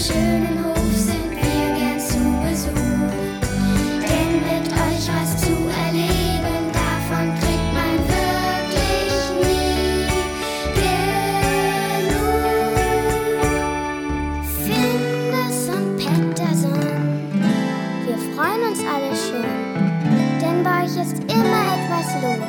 schönen Hof sind wir gern zu Besuch. Denn mit euch was zu erleben, davon kriegt man wirklich nie genug. Findus und Petterson, wir freuen uns alle schon, denn bei euch ist immer etwas los.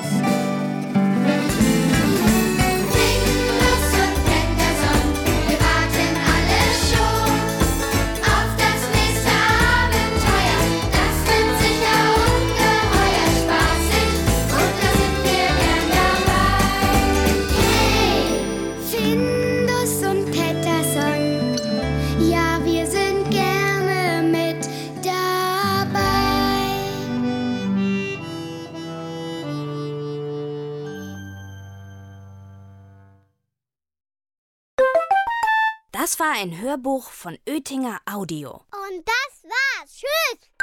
Findus und Petterson, wir warten alle schon auf das nächste Abenteuer. Das wird sicher ungeheuer spaßig und da sind wir gern dabei. Hey, Findus und Petterson, ja, wir sind gerne mit dabei. Das war ein Hörbuch von Oetinger Audio. Und das war's. Tschüss.